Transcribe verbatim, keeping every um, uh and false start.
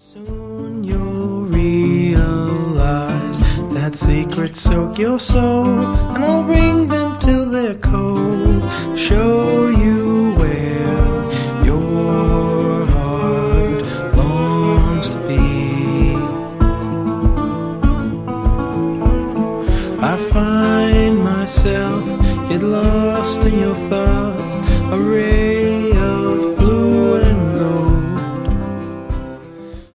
Soon you'll realize that secrets soak your soul, and I'll bring them till they're cold. Show you where your heart longs to be. I find myself get lost in your thoughts. I